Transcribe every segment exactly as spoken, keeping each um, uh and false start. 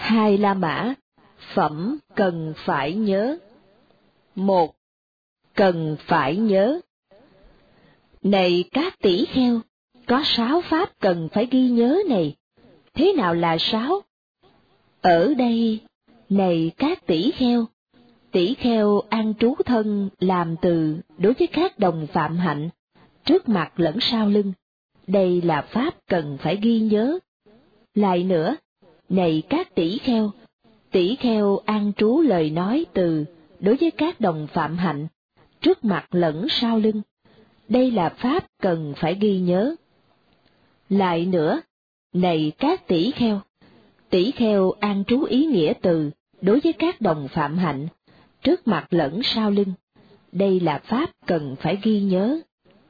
Hai La Mã, phẩm cần phải nhớ. Một, cần phải nhớ. Này các tỷ kheo, có sáu pháp cần phải ghi nhớ này. Thế nào là sáu? Ở đây, này các tỷ kheo, tỷ kheo an trú thân làm từ đối với các đồng phạm hạnh, trước mặt lẫn sau lưng. Đây là pháp cần phải ghi nhớ. Lại nữa, này các tỷ kheo, tỷ kheo an trú lời nói từ đối với các đồng phạm hạnh, trước mặt lẫn sau lưng. Đây là pháp cần phải ghi nhớ. Lại nữa, này các tỷ kheo, tỷ kheo an trú ý nghĩa từ đối với các đồng phạm hạnh, trước mặt lẫn sau lưng. Đây là pháp cần phải ghi nhớ.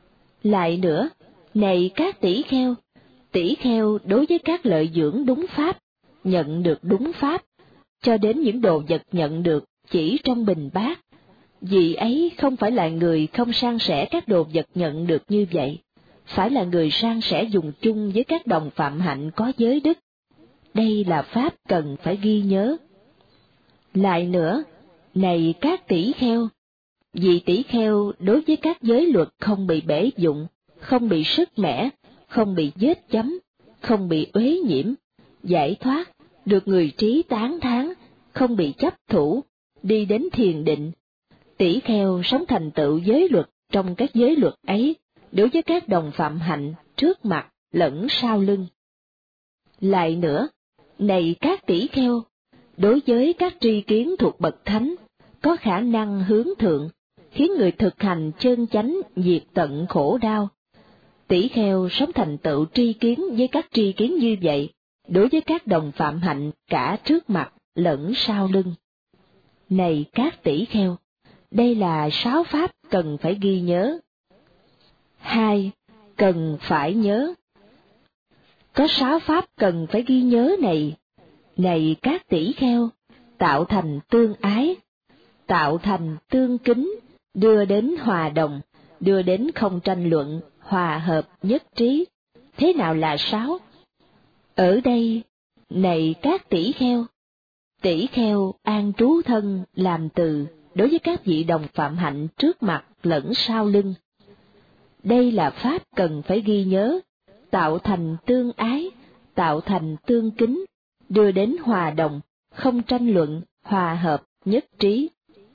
Lại nữa, này các tỷ kheo, tỷ kheo đối với các lợi dưỡng đúng pháp, nhận được đúng pháp, cho đến những đồ vật nhận được chỉ trong bình bát. Vì ấy không phải là người không san sẻ các đồ vật nhận được như vậy, phải là người san sẻ dùng chung với các đồng phạm hạnh có giới đức. Đây là pháp cần phải ghi nhớ. Lại nữa, này các tỷ kheo, vì tỷ kheo đối với các giới luật không bị bể dụng, không bị sứt mẻ, không bị vết chấm, không bị uế nhiễm, giải thoát, được người trí tán thán, không bị chấp thủ, đi đến thiền định. Tỷ kheo sống thành tựu giới luật trong các giới luật ấy, đối với các đồng phạm hạnh trước mặt lẫn sau lưng. Lại nữa, này các tỷ kheo, đối với các tri kiến thuộc bậc thánh, có khả năng hướng thượng, khiến người thực hành chân chánh diệt tận khổ đau. Tỷ kheo sống thành tựu tri kiến với các tri kiến như vậy, đối với các đồng phạm hạnh cả trước mặt lẫn sau lưng. Này các tỷ kheo, đây là sáu pháp cần phải ghi nhớ. Hai, cần phải nhớ. Có sáu pháp cần phải ghi nhớ này. Này các tỷ kheo, tạo thành tương ái, tạo thành tương kính, đưa đến hòa đồng, đưa đến không tranh luận, hòa hợp nhất trí. Thế nào là sáu? Ở đây, này các tỷ kheo, tỷ kheo an trú thân làm từ đối với các vị đồng phạm hạnh trước mặt lẫn sau lưng. Đây là pháp cần phải ghi nhớ, tạo thành tương ái, tạo thành tương kính, đưa đến hòa đồng, không tranh luận, hòa hợp, nhất trí.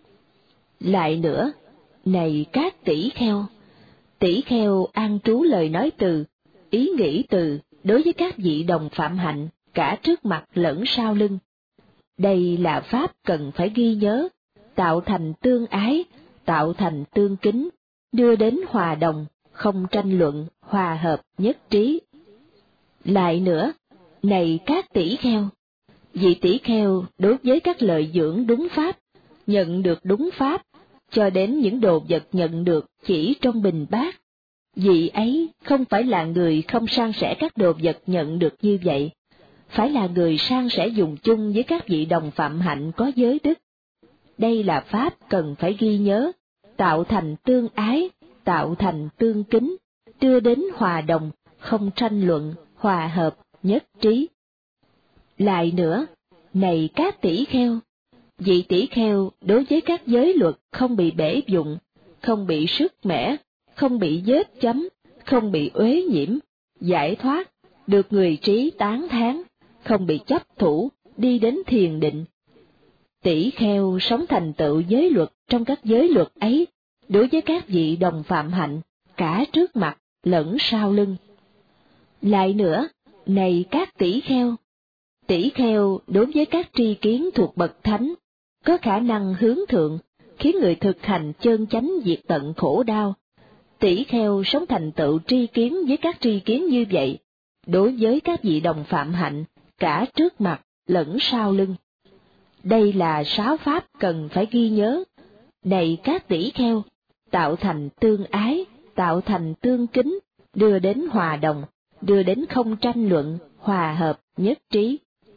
Lại nữa, này các tỷ kheo, tỷ kheo an trú lời nói từ, ý nghĩ từ đối với các vị đồng phạm hạnh, cả trước mặt lẫn sau lưng. Đây là pháp cần phải ghi nhớ, tạo thành tương ái, tạo thành tương kính, đưa đến hòa đồng, không tranh luận, hòa hợp, nhất trí. Lại nữa, này các tỷ kheo, vị tỷ kheo đối với các lợi dưỡng đúng pháp, nhận được đúng pháp, cho đến những đồ vật nhận được chỉ trong bình bát. Vị ấy không phải là người không san sẻ các đồ vật nhận được như vậy, phải là người san sẻ dùng chung với các vị đồng phạm hạnh có giới đức. Đây là pháp cần phải ghi nhớ, tạo thành tương ái, tạo thành tương kính, đưa đến hòa đồng, không tranh luận, hòa hợp, nhất trí. Lại nữa, này các tỷ kheo, vị tỷ kheo đối với các giới luật không bị bể dụng, không bị sứt mẻ, không bị vết chấm, không bị uế nhiễm, giải thoát, được người trí tán thán, không bị chấp thủ, đi đến thiền định. Tỷ kheo sống thành tựu giới luật trong các giới luật ấy, đối với các vị đồng phạm hạnh, cả trước mặt lẫn sau lưng. Lại nữa, này các tỷ kheo, tỷ kheo đối với các tri kiến thuộc bậc thánh, có khả năng hướng thượng, khiến người thực hành chân chánh diệt tận khổ đau. Tỷ kheo sống thành tựu tri kiến với các tri kiến như vậy, đối với các vị đồng phạm hạnh, cả trước mặt lẫn sau lưng. Đây là sáu pháp cần phải ghi nhớ. Này các tỷ kheo, tạo thành tương ái, tạo thành tương kính, đưa đến hòa đồng, đưa đến không tranh luận, hòa hợp, nhất trí.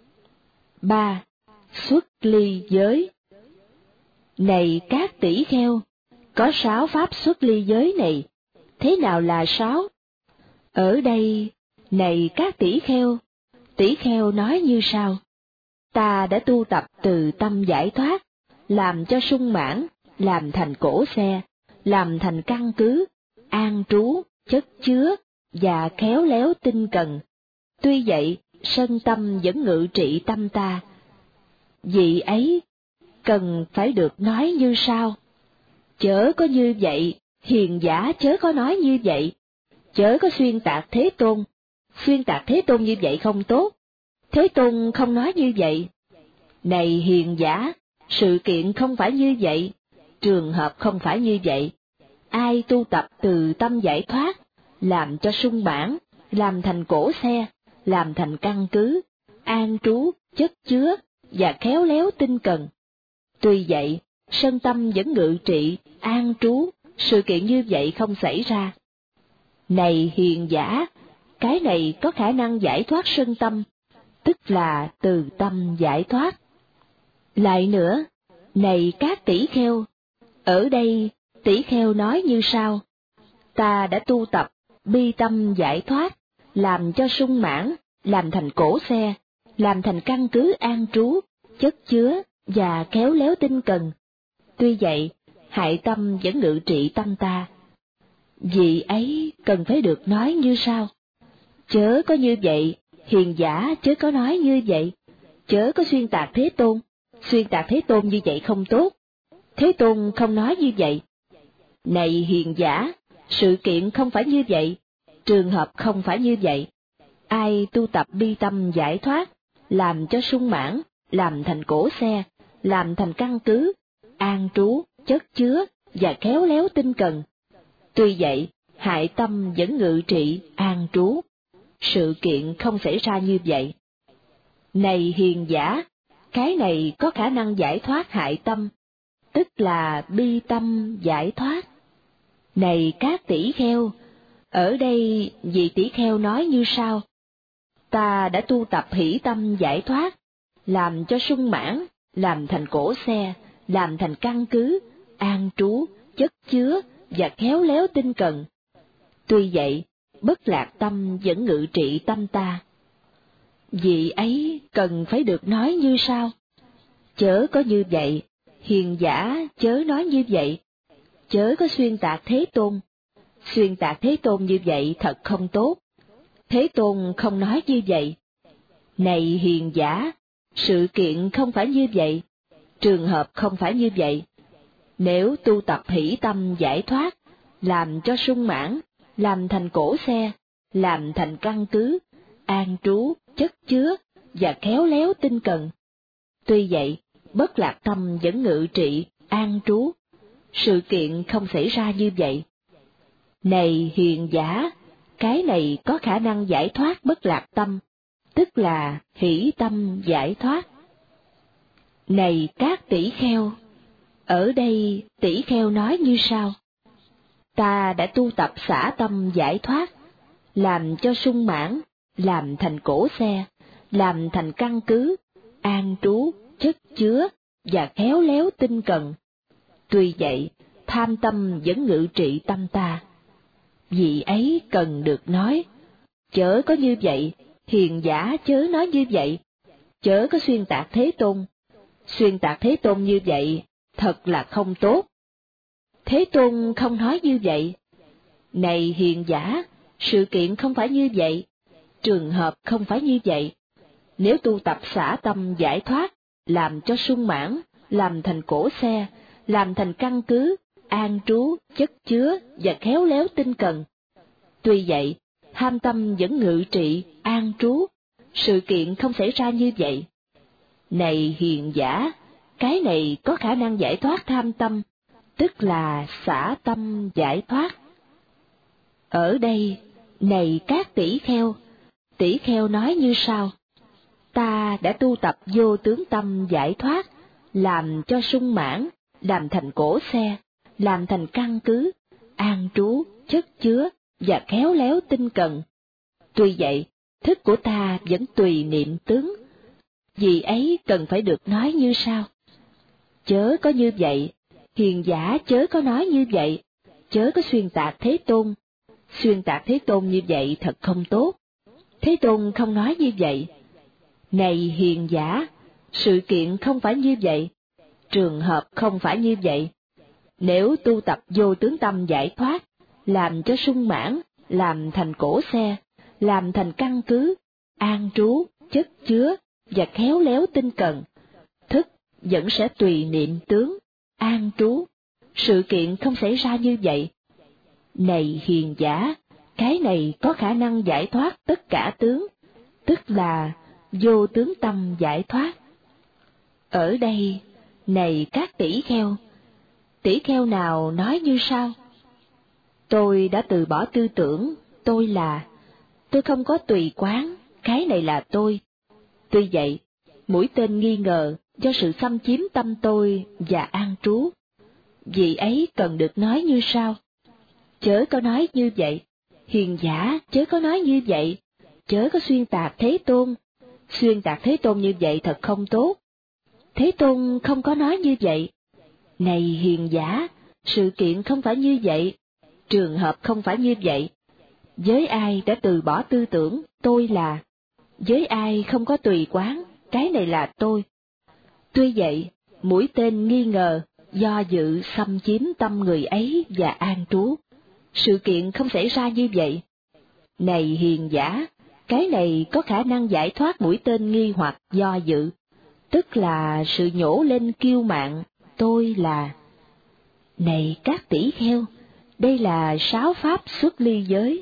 Ba. Xuất ly giới. Này các tỷ kheo, có sáu pháp xuất ly giới này. Thế nào là sáu? Ở đây, này các tỷ kheo, tỷ kheo nói như sau. Ta đã tu tập từ tâm giải thoát, làm cho sung mãn, làm thành cổ xe, làm thành căn cứ, an trú, chất chứa, và khéo léo tinh cần. Tuy vậy, sân tâm vẫn ngự trị tâm ta. Vị ấy cần phải được nói như sau: chớ có như vậy, hiền giả chớ có nói như vậy, chớ có xuyên tạc Thế Tôn, xuyên tạc Thế Tôn như vậy không tốt, Thế Tôn không nói như vậy. Này hiền giả, sự kiện không phải như vậy, trường hợp không phải như vậy. Ai tu tập từ tâm giải thoát, làm cho sung mãn, làm thành cổ xe, làm thành căn cứ, an trú, chất chứa, và khéo léo tinh cần. Tuy vậy, sân tâm vẫn ngự trị, an trú, sự kiện như vậy không xảy ra. Này hiền giả, cái này có khả năng giải thoát sân tâm, tức là từ tâm giải thoát. Lại nữa, này các tỷ kheo, ở đây tỷ kheo nói như sau: ta đã tu tập bi tâm giải thoát, làm cho sung mãn, làm thành cổ xe, làm thành căn cứ an trú, chất chứa, và khéo léo tinh cần. Tuy vậy, hại tâm vẫn ngự trị tâm ta. Vị ấy cần phải được nói như sau: chớ có như vậy, hiền giả chớ có nói như vậy, chớ có xuyên tạc Thế Tôn, xuyên tạc Thế Tôn như vậy không tốt, Thế Tôn không nói như vậy. Này hiền giả, sự kiện không phải như vậy, trường hợp không phải như vậy. Ai tu tập bi tâm giải thoát, làm cho sung mãn, làm thành cổ xe, làm thành căn cứ, an trú, chất chứa, và khéo léo tinh cần. Tuy vậy, hại tâm vẫn ngự trị, an trú. Sự kiện không xảy ra như vậy. Này hiền giả, cái này có khả năng giải thoát hại tâm, tức là bi tâm giải thoát. Này các tỷ kheo, ở đây vị tỷ kheo nói như sau: ta đã tu tập hỷ tâm giải thoát, làm cho sung mãn, làm thành cổ xe, làm thành căn cứ, an trú, chất chứa, và khéo léo tinh cần. Tuy vậy, bất lạc tâm vẫn ngự trị tâm ta. Vị ấy cần phải được nói như sau: chớ có như vậy, hiền giả chớ nói như vậy, chớ có xuyên tạc Thế Tôn, xuyên tạc Thế Tôn như vậy thật không tốt, Thế Tôn không nói như vậy. Này hiền giả, sự kiện không phải như vậy, trường hợp không phải như vậy. Nếu tu tập hỷ tâm giải thoát, làm cho sung mãn, làm thành cổ xe, làm thành căn cứ, an trú, chất chứa, và khéo léo tinh cần. Tuy vậy, bất lạc tâm vẫn ngự trị, an trú. Sự kiện không xảy ra như vậy. Này hiền giả, cái này có khả năng giải thoát bất lạc tâm, tức là hỷ tâm giải thoát. Này các tỷ kheo, ở đây tỷ kheo nói như sau: ta đã tu tập xả tâm giải thoát, làm cho sung mãn, làm thành cổ xe, làm thành căn cứ, an trú, chất chứa, và khéo léo tinh cần. Tuy vậy, tham tâm vẫn ngự trị tâm ta. Vị ấy cần được nói: chớ có như vậy, hiền giả chớ nói như vậy, chớ có xuyên tạc Thế Tôn, xuyên tạc Thế Tôn như vậy thật là không tốt, Thế Tôn không nói như vậy. Này hiền giả, sự kiện không phải như vậy, trường hợp không phải như vậy. Nếu tu tập xả tâm giải thoát, làm cho sung mãn, làm thành cổ xe, làm thành căn cứ, an trú, chất chứa, và khéo léo tinh cần. Tuy vậy, tham tâm vẫn ngự trị, an trú, sự kiện không xảy ra như vậy. Này hiền giả, cái này có khả năng giải thoát tham tâm, tức là xả tâm giải thoát. Ở đây, này các tỷ kheo, tỷ kheo nói như sau: ta đã tu tập vô tướng tâm giải thoát, làm cho sung mãn, làm thành cổ xe, làm thành căn cứ, an trú, chất chứa, và khéo léo tinh cần. Tuy vậy, thức của ta vẫn tùy niệm tướng. Vì ấy cần phải được nói như sau: chớ có như vậy, hiền giả chớ có nói như vậy, chớ có xuyên tạc Thế Tôn, xuyên tạc Thế Tôn như vậy thật không tốt, Thế Tôn không nói như vậy. Này hiền giả, Sự kiện không phải như vậy, trường hợp không phải như vậy. Nếu tu tập vô tướng tâm giải thoát, làm cho sung mãn, làm thành cổ xe, làm thành căn cứ, an trú, chất chứa và khéo léo tinh cần, thức vẫn sẽ tùy niệm tướng, an trú. Sự kiện không xảy ra như vậy. Này hiền giả, cái này có khả năng giải thoát tất cả tướng, tức là vô tướng tâm giải thoát. Ở đây, này các tỷ kheo, tỷ kheo nào nói như sau: tôi đã từ bỏ tư tưởng, tôi là, tôi không có tùy quán, cái này là tôi. Tuy vậy, mũi tên nghi ngờ do sự xâm chiếm tâm tôi và an trú. Vì ấy cần được nói như sau: chớ có nói như vậy, hiền giả chớ có nói như vậy, chớ có xuyên tạc Thế Tôn. Xuyên tạc Thế Tôn như vậy thật không tốt. Thế Tôn không có nói như vậy. Này hiền giả, sự kiện không phải như vậy, trường hợp không phải như vậy. Với ai đã từ bỏ tư tưởng, tôi là, với ai không có tùy quán, cái này là tôi. Tuy vậy, mũi tên nghi ngờ, do dự xâm chiếm tâm người ấy và an trú. Sự kiện không xảy ra như vậy. Này hiền giả, cái này có khả năng giải thoát mũi tên nghi hoặc do dự, tức là sự nhổ lên kiêu mạn, tôi là. Này các tỷ kheo, đây là sáu pháp xuất ly giới.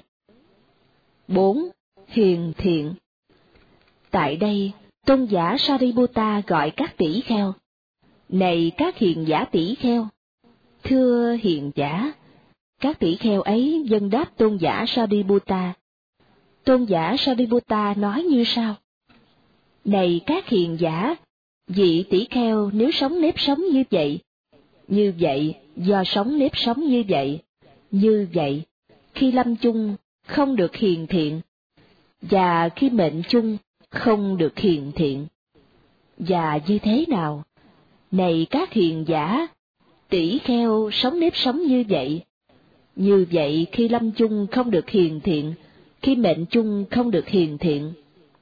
Bốn. Hiền thiện. Tại đây, tôn giả Sariputta gọi các tỷ kheo: này các hiền giả tỷ kheo. Thưa hiền giả, các tỷ kheo ấy dâng đáp tôn giả Sariputta. Tôn giả Sariputta nói như sau: này các hiền giả, vị tỷ kheo nếu sống nếp sống như vậy, như vậy do sống nếp sống như vậy, như vậy khi lâm chung không được hiền thiện, và khi mệnh chung không được hiền thiện. Và như thế nào? Này các hiền giả, tỷ kheo sống nếp sống như vậy, như vậy khi lâm chung không được hiền thiện, khi mệnh chung không được hiền thiện.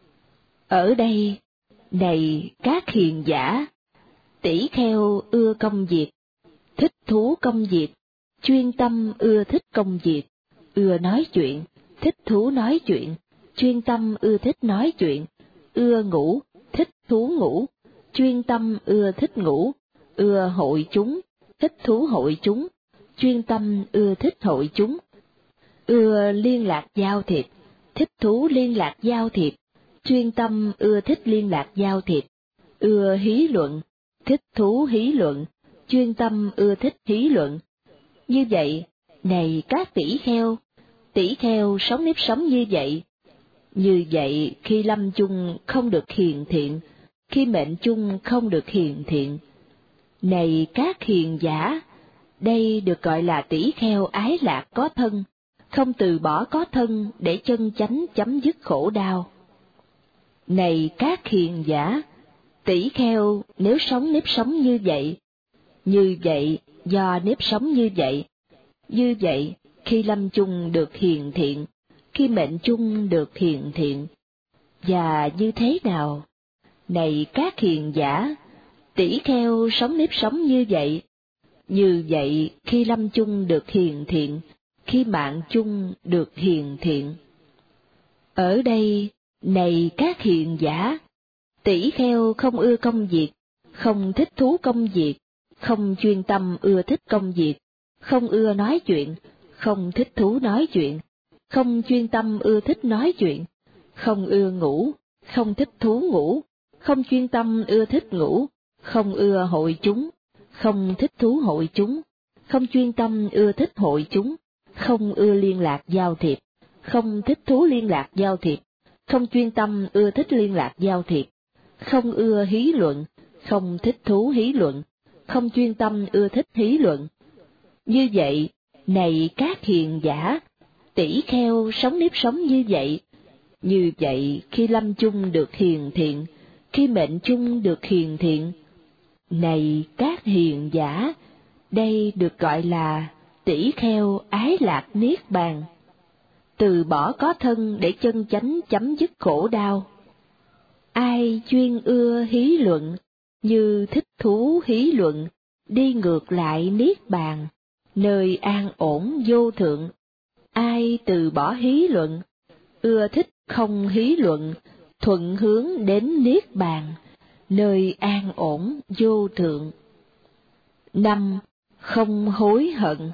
Ở đây, này các hiền giả, tỷ kheo ưa công việc, thích thú công việc, chuyên tâm ưa thích công việc, ưa nói chuyện, thích thú nói chuyện, chuyên tâm ưa thích nói chuyện, ưa ngủ, thích thú ngủ, chuyên tâm ưa thích ngủ, ưa hội chúng, thích thú hội chúng, chuyên tâm ưa thích hội chúng, ưa liên lạc giao thiệp, thích thú liên lạc giao thiệp, chuyên tâm ưa thích liên lạc giao thiệp, ưa hí luận, thích thú hí luận, chuyên tâm ưa thích hí luận. Như vậy, này các tỷ kheo, tỷ kheo sống nếp sống như vậy. Như vậy khi lâm chung không được hiền thiện, khi mệnh chung không được hiền thiện. Này các hiền giả, đây được gọi là tỷ kheo ái lạc có thân, không từ bỏ có thân để chân chánh chấm dứt khổ đau. Này các hiền giả, tỷ kheo nếu sống nếp sống như vậy, như vậy do nếp sống như vậy, như vậy khi lâm chung được hiền thiện, khi mệnh chung được hiền thiện. Và như thế nào? Này các hiền giả, tỷ kheo sống nếp sống như vậy, như vậy khi lâm chung được hiền thiện, khi mạng chung được hiền thiện. Ở đây, này các hiền giả, tỷ kheo không ưa công việc, không thích thú công việc, không chuyên tâm ưa thích công việc, không ưa nói chuyện, không thích thú nói chuyện, không chuyên tâm ưa thích nói chuyện, không ưa ngủ, không thích thú ngủ, không chuyên tâm ưa thích ngủ, không ưa hội chúng, không thích thú hội chúng, không chuyên tâm ưa thích hội chúng, không ưa liên lạc giao thiệp, không thích thú liên lạc giao thiệp, không chuyên tâm ưa thích liên lạc giao thiệp, không ưa hí luận, không thích thú hí luận, không chuyên tâm ưa thích hí luận. Như vậy, này các hiền giả, tỷ kheo sống nếp sống như vậy, như vậy khi lâm chung được hiền thiện, khi mệnh chung được hiền thiện. Này các hiền giả, đây được gọi là tỷ kheo ái lạc niết bàn, từ bỏ có thân để chân chánh chấm dứt khổ đau. Ai chuyên ưa hí luận, như thích thú hí luận, đi ngược lại niết bàn, nơi an ổn vô thượng. Ai từ bỏ hí luận, ưa thích không hí luận, thuận hướng đến niết bàn, nơi an ổn vô thượng. Năm. Không hối hận.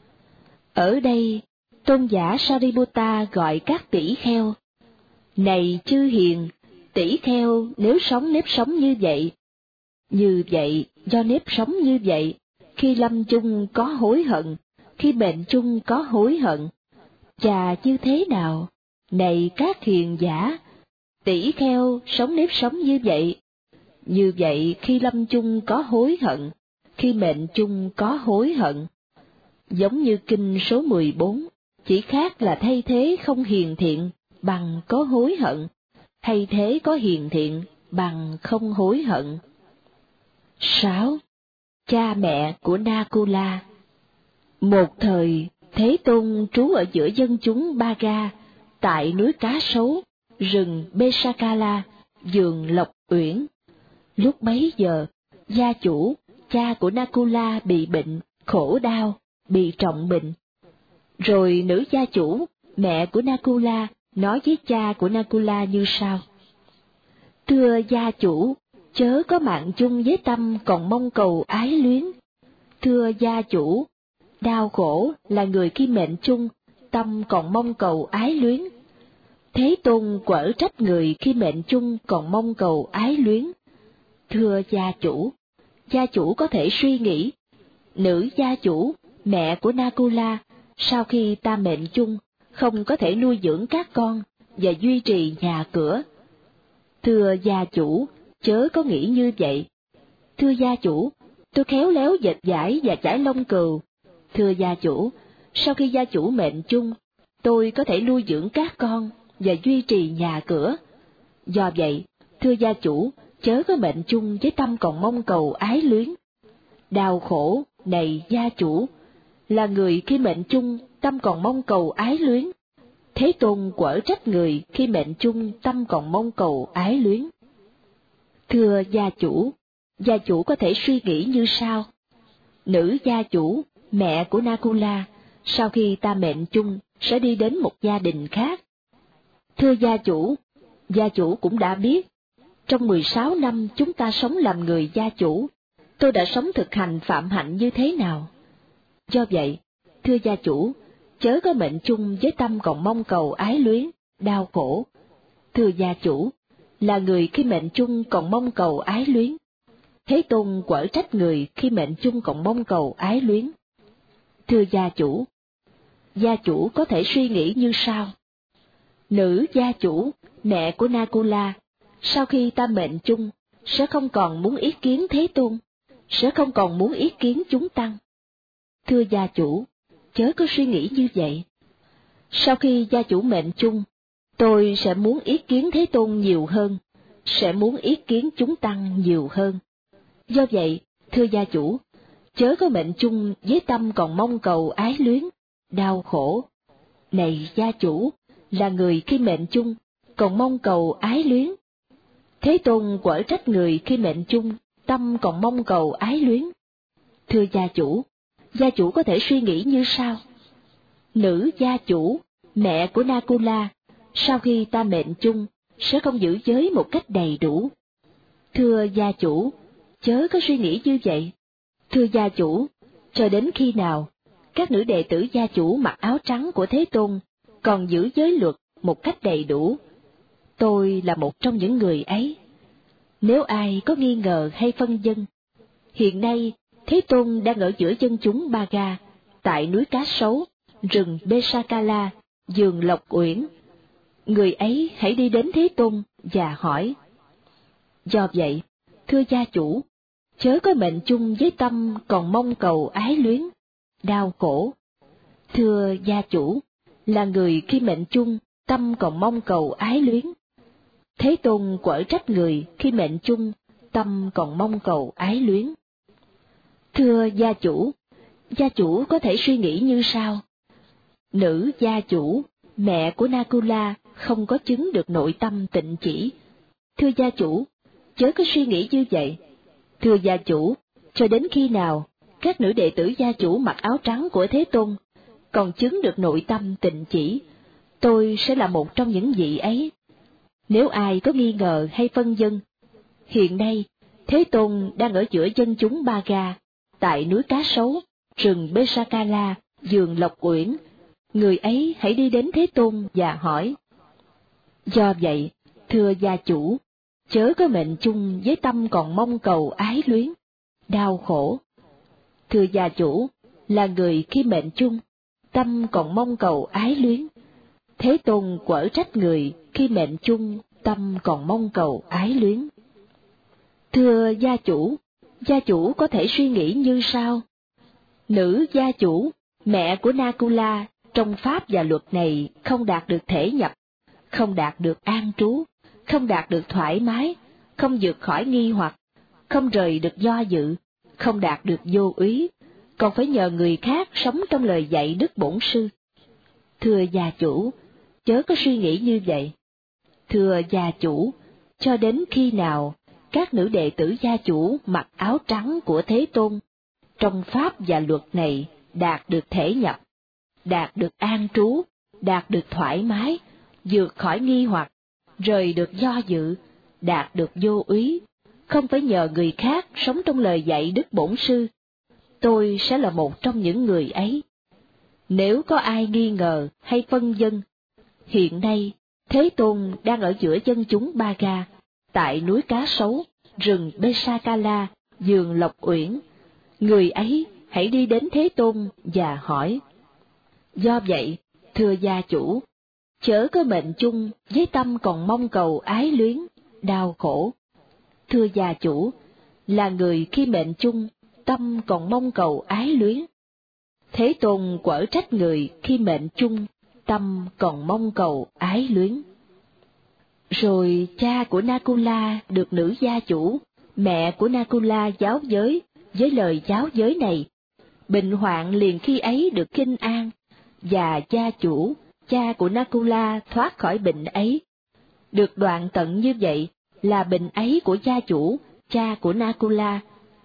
Ở đây, tôn giả Sariputta gọi các tỷ kheo: này chư hiền, tỷ kheo nếu sống nếp sống như vậy, như vậy do nếp sống như vậy, khi lâm chung có hối hận, khi bệnh chung có hối hận. Chà, như thế nào? Này các hiền giả, tỷ kheo sống nếp sống như vậy, như vậy khi lâm chung có hối hận, khi mệnh chung có hối hận. Giống như kinh số mười bốn, chỉ khác là thay thế không hiền thiện bằng có hối hận, thay thế có hiền thiện bằng không hối hận. Sáu. Cha mẹ của Nakula. Một thời, Thế Tôn trú ở giữa dân chúng Baga, tại núi Cá Sấu, rừng Besakala, vườn Lộc Uyển. Lúc bấy giờ, gia chủ, cha của Nakula bị bệnh, khổ đau, bị trọng bệnh. Rồi nữ gia chủ, mẹ của Nakula, nói với cha của Nakula như sau: thưa gia chủ, chớ có mạng chung với tâm còn mong cầu ái luyến. Thưa gia chủ, đau khổ là người khi mệnh chung, tâm còn mong cầu ái luyến. Thế Tôn quở trách người khi mệnh chung còn mong cầu ái luyến. Thưa gia chủ, gia chủ có thể suy nghĩ, nữ gia chủ, mẹ của Nakula, sau khi ta mệnh chung, không có thể nuôi dưỡng các con và duy trì nhà cửa. Thưa gia chủ, chớ có nghĩ như vậy. Thưa gia chủ, tôi khéo léo dệt vải và trải lông cừu. Thưa gia chủ, sau khi gia chủ mệnh chung, tôi có thể nuôi dưỡng các con và duy trì nhà cửa. Do vậy, thưa gia chủ, chớ có mệnh chung với tâm còn mong cầu ái luyến. Đau khổ, này gia chủ, là người khi mệnh chung, tâm còn mong cầu ái luyến. Thế Tôn quở trách người khi mệnh chung, tâm còn mong cầu ái luyến. Thưa gia chủ, gia chủ có thể suy nghĩ như sau: nữ gia chủ, mẹ của Nakula, sau khi ta mệnh chung, sẽ đi đến một gia đình khác. Thưa gia chủ, gia chủ cũng đã biết, trong mười sáu năm chúng ta sống làm người gia chủ, tôi đã sống thực hành phạm hạnh như thế nào. Do vậy, thưa gia chủ, chớ có mệnh chung với tâm còn mong cầu ái luyến, đau khổ. Thưa gia chủ, là người khi mệnh chung còn mong cầu ái luyến. Thế Tôn quở trách người khi mệnh chung còn mong cầu ái luyến. Thưa gia chủ, gia chủ có thể suy nghĩ như sau: nữ gia chủ, mẹ của Nakula, sau khi ta mệnh chung, sẽ không còn muốn ý kiến Thế Tôn, sẽ không còn muốn ý kiến chúng tăng. Thưa gia chủ, chớ có suy nghĩ như vậy. Sau khi gia chủ mệnh chung, tôi sẽ muốn ý kiến Thế Tôn nhiều hơn, sẽ muốn ý kiến chúng tăng nhiều hơn. Do vậy, thưa gia chủ, chớ có mệnh chung với tâm còn mong cầu ái luyến, đau khổ. Này gia chủ, là người khi mệnh chung, còn mong cầu ái luyến. Thế Tôn quở trách người khi mệnh chung, tâm còn mong cầu ái luyến. Thưa gia chủ, gia chủ có thể suy nghĩ như sau: nữ gia chủ, mẹ của Nakula, sau khi ta mệnh chung, sẽ không giữ giới một cách đầy đủ. Thưa gia chủ, chớ có suy nghĩ như vậy. Thưa gia chủ, cho đến khi nào, các nữ đệ tử gia chủ mặc áo trắng của Thế Tôn còn giữ giới luật một cách đầy đủ. Tôi là một trong những người ấy. Nếu ai có nghi ngờ hay phân vân, hiện nay Thế Tôn đang ở giữa dân chúng Baga, tại núi Cá Sấu, rừng Besakala, vườn Lộc Uyển. Người ấy hãy đi đến Thế Tôn và hỏi. Do vậy, thưa gia chủ, chớ có mệnh chung với tâm còn mong cầu ái luyến, đau khổ. Thưa gia chủ, là người khi mệnh chung, tâm còn mong cầu ái luyến. Thế Tôn quở trách người khi mệnh chung, tâm còn mong cầu ái luyến. Thưa gia chủ, gia chủ có thể suy nghĩ như sau: nữ gia chủ, mẹ của Nakula, không có chứng được nội tâm tịnh chỉ. Thưa gia chủ, chớ có suy nghĩ như vậy. Thưa gia chủ, cho đến khi nào các nữ đệ tử gia chủ mặc áo trắng của Thế Tôn còn chứng được nội tâm tịnh chỉ, tôi sẽ là một trong những vị ấy. Nếu ai có nghi ngờ hay phân vân, hiện nay Thế Tôn đang ở giữa dân chúng Ba Ga, tại núi Cá Sấu, rừng Besakala, vườn Lộc Uyển, người ấy hãy đi đến Thế Tôn và hỏi. Do vậy, thưa gia chủ, chớ có mệnh chung với tâm còn mong cầu ái luyến, đau khổ. Thưa gia chủ, là người khi mệnh chung, tâm còn mong cầu ái luyến, Thế Tôn quở trách người khi mệnh chung, tâm còn mong cầu ái luyến. Thưa gia chủ, gia chủ có thể suy nghĩ như sau. Nữ gia chủ, mẹ của Nakula, trong pháp và luật này không đạt được thể nhập, không đạt được an trú, không đạt được thoải mái, không vượt khỏi nghi hoặc, không rời được do dự, không đạt được vô úy, còn phải nhờ người khác sống trong lời dạy Đức Bổn Sư. Thưa gia chủ, chớ có suy nghĩ như vậy. Thưa gia chủ, cho đến khi nào các nữ đệ tử gia chủ mặc áo trắng của Thế Tôn, trong pháp và luật này đạt được thể nhập, đạt được an trú, đạt được thoải mái, vượt khỏi nghi hoặc, rời được do dự, đạt được vô úy, không phải nhờ người khác sống trong lời dạy Đức Bổn Sư, tôi sẽ là một trong những người ấy. Nếu có ai nghi ngờ hay phân vân, hiện nay Thế Tôn đang ở giữa dân chúng Ba Ga, tại núi Cá Sấu, rừng Besakala, vườn Lộc Uyển, người ấy hãy đi đến Thế Tôn và hỏi. Do vậy, thưa gia chủ, chớ có mệnh chung với tâm còn mong cầu ái luyến, đau khổ. Thưa gia chủ, là người khi mệnh chung, tâm còn mong cầu ái luyến, Thế Tôn quở trách người khi mệnh chung, tâm còn mong cầu ái luyến. Rồi cha của Nakula được nữ gia chủ, mẹ của Nakula giáo giới, với lời giáo giới này, bệnh hoạn liền khi ấy được khinh an, và gia chủ, cha của Nakula thoát khỏi bệnh ấy. Được đoạn tận như vậy là bệnh ấy của gia chủ, cha của Nakula.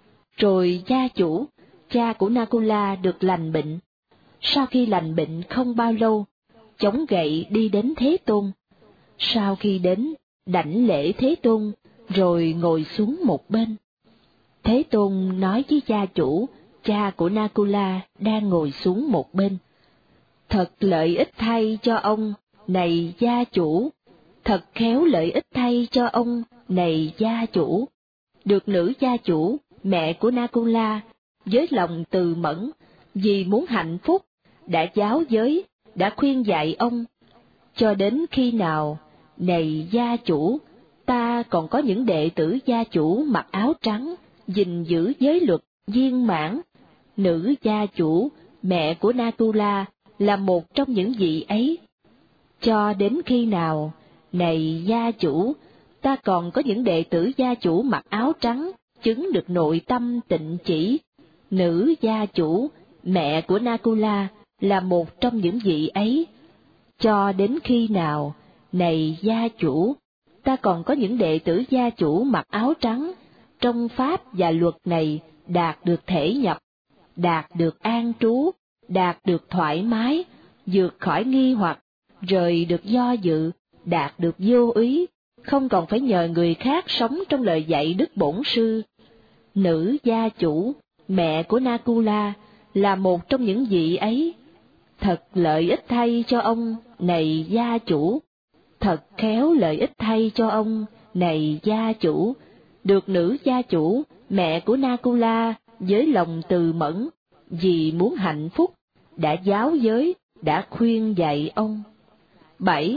Rồi gia chủ, cha của Nakula được lành bệnh. Sau khi lành bệnh không bao lâu, chống gậy đi đến Thế Tôn. Sau khi đến, đảnh lễ Thế Tôn, rồi ngồi xuống một bên. Thế Tôn nói với gia chủ, cha của Nakula đang ngồi xuống một bên. Thật lợi ích thay cho ông, này gia chủ, thật khéo lợi ích thay cho ông, này gia chủ. Được nữ gia chủ, mẹ của Nakula, với lòng từ mẫn, vì muốn hạnh phúc, đã giáo giới, đã khuyên dạy ông. Cho đến khi nào, này gia chủ, ta còn có những đệ tử gia chủ mặc áo trắng, gìn giữ giới luật, viên mãn. Nữ gia chủ, mẹ của Nakula, là một trong những vị ấy. Cho đến khi nào, này gia chủ, ta còn có những đệ tử gia chủ mặc áo trắng, chứng được nội tâm tịnh chỉ. Nữ gia chủ, mẹ của Nakula, là một trong những vị ấy. Cho đến khi nào, này gia chủ, ta còn có những đệ tử gia chủ mặc áo trắng, trong pháp và luật này đạt được thể nhập, đạt được an trú, đạt được thoải mái, vượt khỏi nghi hoặc, rời được do dự, đạt được vô úy, không còn phải nhờ người khác sống trong lời dạy Đức Bổn Sư. Nữ gia chủ, mẹ của Nakula, là một trong những vị ấy. Thật lợi ích thay cho ông, này gia chủ. Thật khéo lợi ích thay cho ông, này gia chủ. Được nữ gia chủ, mẹ của Nakula, với lòng từ mẫn, vì muốn hạnh phúc, đã giáo giới, đã khuyên dạy ông. bảy.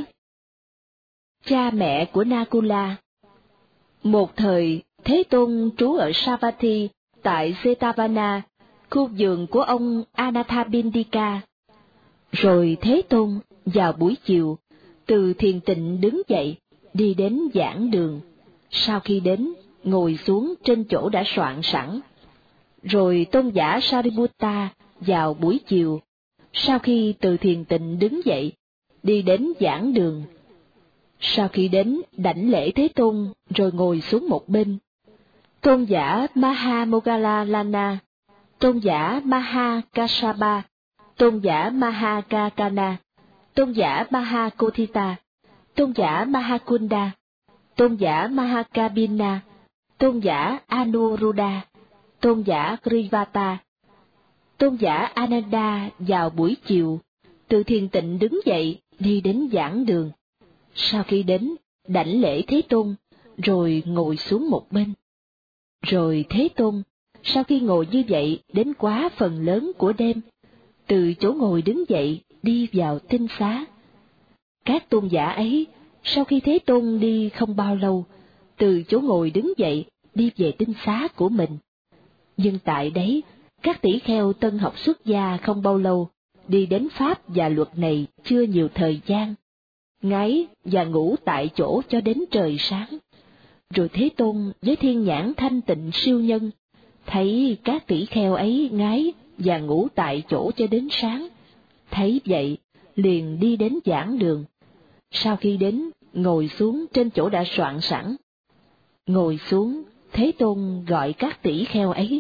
Cha mẹ của Nakula. Một thời, Thế Tôn trú ở Savatthi, tại Jetavana, khu vườn của ông Anathapindika. Rồi Thế Tôn, vào buổi chiều, từ thiền tịnh đứng dậy, đi đến giảng đường. Sau khi đến, ngồi xuống trên chỗ đã soạn sẵn. Rồi tôn giả Sariputta vào buổi chiều, sau khi từ thiền tịnh đứng dậy, đi đến giảng đường. Sau khi đến đảnh lễ Thế Tôn rồi ngồi xuống một bên, tôn giả Mahamoggallana, tôn giả Mahakassapa, tôn giả Mahakakana, tôn giả Mahakothita, tôn giả Mahakunda, tôn giả Mahakabina, tôn giả Anuruddha, tôn giả Grivata, tôn giả Ananda vào buổi chiều, từ thiền tịnh đứng dậy đi đến giảng đường. Sau khi đến đảnh lễ Thế Tôn, rồi ngồi xuống một bên. Rồi Thế Tôn, sau khi ngồi như vậy đến quá phần lớn của đêm, từ chỗ ngồi đứng dậy đi vào tinh xá. Các tôn giả ấy, sau khi Thế Tôn đi không bao lâu, từ chỗ ngồi đứng dậy đi về tinh xá của mình. Nhưng tại đấy, các tỷ kheo tân học xuất gia không bao lâu, đi đến pháp và luật này chưa nhiều thời gian, ngáy và ngủ tại chỗ cho đến trời sáng. Rồi Thế Tôn với thiên nhãn thanh tịnh siêu nhân, thấy các tỷ kheo ấy ngáy và ngủ tại chỗ cho đến sáng. Thấy vậy, liền đi đến giảng đường. Sau khi đến, ngồi xuống trên chỗ đã soạn sẵn. Ngồi xuống, Thế Tôn gọi các tỷ kheo ấy.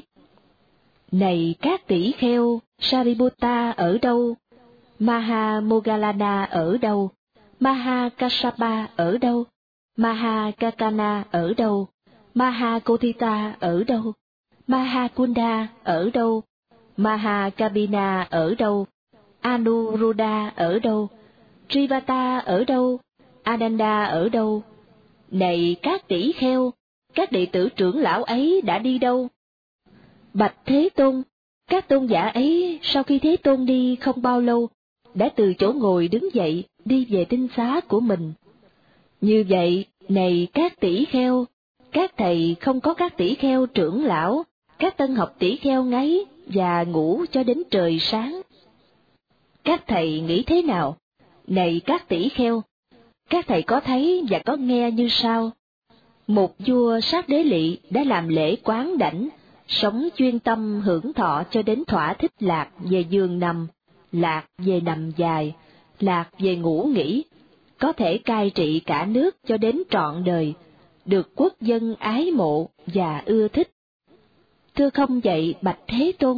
Này các tỷ kheo, Sariputta ở đâu? Mahamoggallana ở đâu? Mahakassapa ở đâu? Mahakakana ở đâu? Mahakothita ở đâu? Mahakunda ở đâu? Mahakabina ở đâu? Anuruddha ở đâu? Grivata ở đâu? Ananda ở đâu? Này các tỷ kheo, các đệ tử trưởng lão ấy đã đi đâu? Bạch Thế Tôn, các tôn giả ấy sau khi Thế Tôn đi không bao lâu, đã từ chỗ ngồi đứng dậy đi về tinh xá của mình. Như vậy, này các tỷ kheo, các thầy không có các tỷ kheo trưởng lão, các tân học tỷ kheo ngáy và ngủ cho đến trời sáng. Các thầy nghĩ thế nào? Này các tỷ kheo, các thầy có thấy và có nghe như sau. Một vua Sát Đế Lị đã làm lễ quán đảnh, sống chuyên tâm hưởng thọ cho đến thỏa thích lạc về giường nằm, lạc về nằm dài, lạc về ngủ nghỉ, có thể cai trị cả nước cho đến trọn đời, được quốc dân ái mộ và ưa thích. Thưa không vậy bạch Thế Tôn?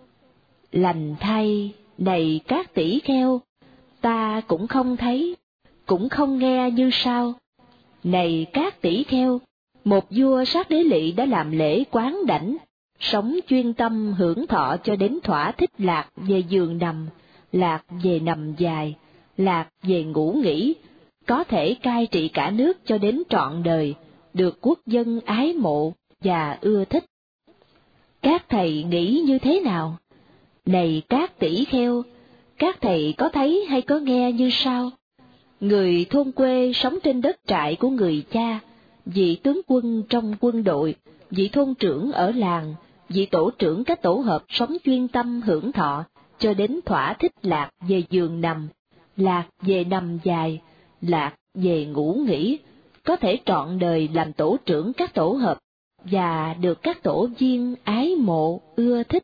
Lành thay, này các tỷ kheo, ta cũng không thấy, cũng không nghe như sau. Này các tỷ kheo, một vua Sát Đế Lị đã làm lễ quán đảnh, sống chuyên tâm hưởng thọ cho đến thỏa thích lạc về giường nằm, lạc về nằm dài, lạc về ngủ nghỉ, có thể cai trị cả nước cho đến trọn đời, được quốc dân ái mộ và ưa thích. Các thầy nghĩ như thế nào? Này các tỷ kheo, các thầy có thấy hay có nghe như sau? Người thôn quê sống trên đất trại của người cha, vị tướng quân trong quân đội, vị thôn trưởng ở làng, vị tổ trưởng các tổ hợp sống chuyên tâm hưởng thọ, cho đến thỏa thích lạc về giường nằm, lạc về nằm dài, lạc về ngủ nghỉ, có thể trọn đời làm tổ trưởng các tổ hợp, và được các tổ viên ái mộ ưa thích.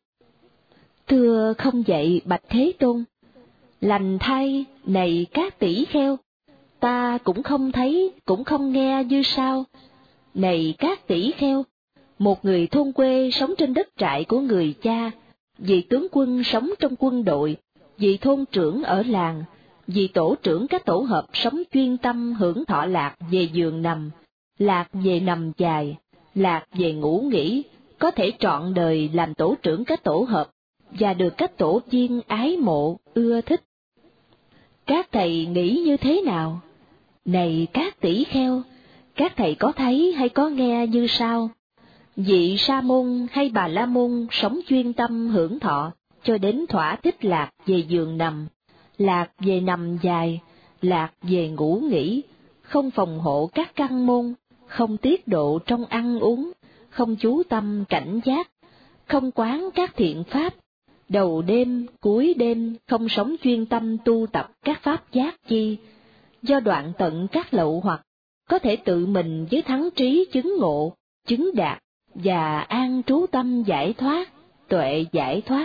Thưa không vậy bạch Thế Tôn? Lành thay, này các tỷ kheo, ta cũng không thấy, cũng không nghe như sau. Này các tỷ kheo, một người thôn quê sống trên đất trại của người cha, vị tướng quân sống trong quân đội, vị thôn trưởng ở làng, vị tổ trưởng các tổ hợp sống chuyên tâm hưởng thọ lạc về giường nằm, lạc về nằm dài, lạc về ngủ nghỉ, có thể trọn đời làm tổ trưởng các tổ hợp, và được các tổ viên ái mộ, ưa thích. Các thầy nghĩ như thế nào? Này các tỷ kheo, các thầy có thấy hay có nghe như sau? Vị Sa môn hay Bà La môn sống chuyên tâm hưởng thọ, cho đến thỏa thích lạc về giường nằm, lạc về nằm dài, lạc về ngủ nghỉ, không phòng hộ các căn môn, không tiết độ trong ăn uống, không chú tâm cảnh giác, không quán các thiện pháp, đầu đêm, cuối đêm không sống chuyên tâm tu tập các pháp giác chi, do đoạn tận các lậu hoặc, có thể tự mình với thắng trí chứng ngộ, chứng đạt, và an trú tâm giải thoát, tuệ giải thoát.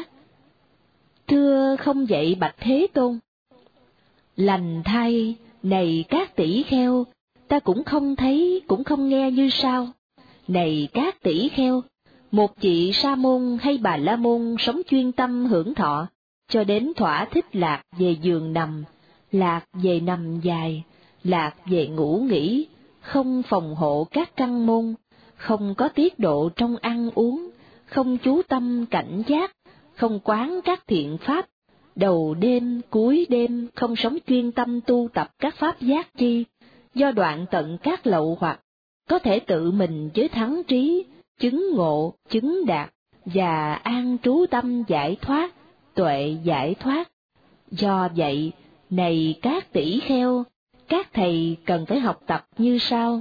Thưa không vậy bạch Thế Tôn? Lành thay, này các tỷ kheo, ta cũng không thấy, cũng không nghe như sao. Này các tỷ kheo, một vị sa môn hay bà la môn sống chuyên tâm hưởng thọ, cho đến thỏa thích lạc về giường nằm, lạc về nằm dài, lạc về ngủ nghỉ, không phòng hộ các căn môn, không có tiết độ trong ăn uống, không chú tâm cảnh giác, không quán các thiện pháp, đầu đêm cuối đêm không sống chuyên tâm tu tập các pháp giác chi, do đoạn tận các lậu hoặc, có thể tự mình với thắng trí, chứng ngộ, chứng đạt, và an trú tâm giải thoát, tuệ giải thoát. Do vậy, này các tỷ kheo, các thầy cần phải học tập như sau.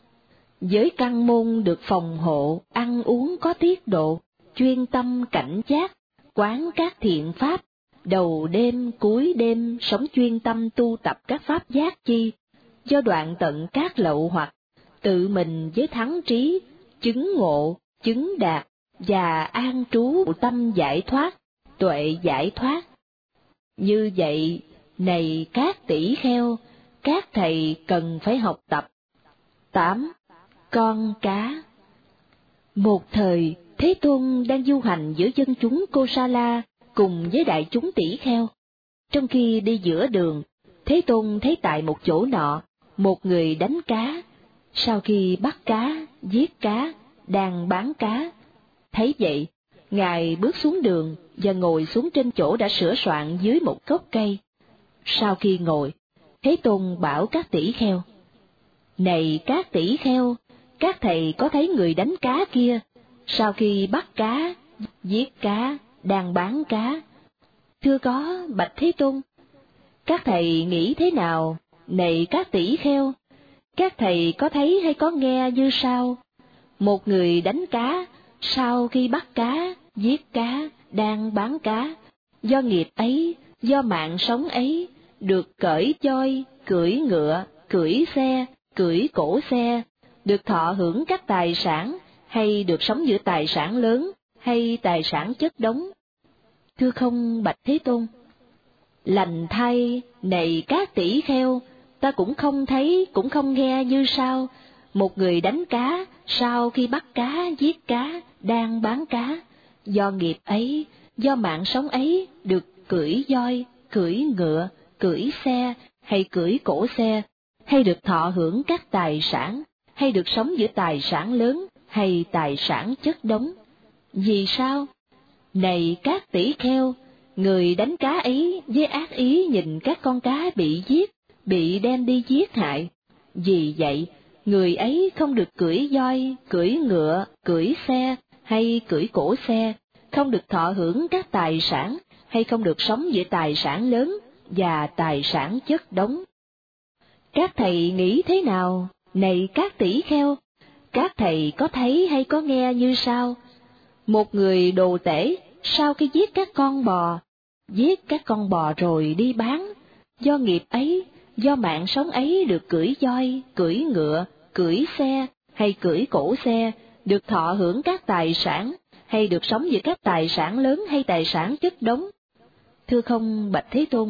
Giới căn môn được phòng hộ, ăn uống có tiết độ, chuyên tâm cảnh giác, quán các thiện pháp, đầu đêm cuối đêm sống chuyên tâm tu tập các pháp giác chi, do đoạn tận các lậu hoặc, tự mình với thắng trí, chứng ngộ, chứng đạt, và an trú tâm giải thoát, tuệ giải thoát. Như vậy, này các tỷ kheo, các thầy cần phải học tập. tám. Con cá. Một thời, Thế Tôn đang du hành giữa dân chúng Kosala cùng với đại chúng tỷ kheo. Trong khi đi giữa đường, Thế Tôn thấy tại một chỗ nọ, một người đánh cá. Sau khi bắt cá, giết cá, đang bán cá. Thấy vậy, Ngài bước xuống đường và ngồi xuống trên chỗ đã sửa soạn dưới một gốc cây. Sau khi ngồi, Thế Tôn bảo các tỷ kheo: Này các tỷ kheo, các thầy có thấy người đánh cá kia, sau khi bắt cá, giết cá, đang bán cá? Thưa có, bạch Thế Tôn. Các thầy nghĩ thế nào, này các tỷ kheo? Các thầy có thấy hay có nghe như sau? Một người đánh cá, sau khi bắt cá, giết cá, đang bán cá, do nghiệp ấy, do mạng sống ấy, được cởi voi, cưỡi ngựa, cưỡi xe, cưỡi cổ xe, được thọ hưởng các tài sản, hay được sống giữa tài sản lớn, hay tài sản chất đống? Thưa không, bạch Thế Tôn. Lành thay, này các tỷ kheo, ta cũng không thấy, cũng không nghe như sao. Một người đánh cá, sau khi bắt cá, giết cá, đang bán cá, do nghiệp ấy, do mạng sống ấy, được cưỡi voi, cưỡi ngựa, cưỡi xe, hay cưỡi cổ xe, hay được thọ hưởng các tài sản, hay được sống giữa tài sản lớn, hay tài sản chất đống. Vì sao? Này các tỷ kheo, người đánh cá ấy với ác ý nhìn các con cá bị giết, bị đem đi giết hại. Vì vậy, người ấy không được cưỡi voi, cưỡi ngựa, cưỡi xe, hay cưỡi cổ xe, không được thọ hưởng các tài sản, hay không được sống giữa tài sản lớn và tài sản chất đống. Các thầy nghĩ thế nào, này các tỷ kheo? Các thầy có thấy hay có nghe như sau? Một người đồ tể, sau khi giết các con bò, giết các con bò rồi đi bán, do nghiệp ấy, do mạng sống ấy được cưỡi voi, cưỡi ngựa, cưỡi xe, hay cưỡi cổ xe, được thọ hưởng các tài sản, hay được sống giữa các tài sản lớn hay tài sản chất đống. Thưa không, bạch Thế Tôn.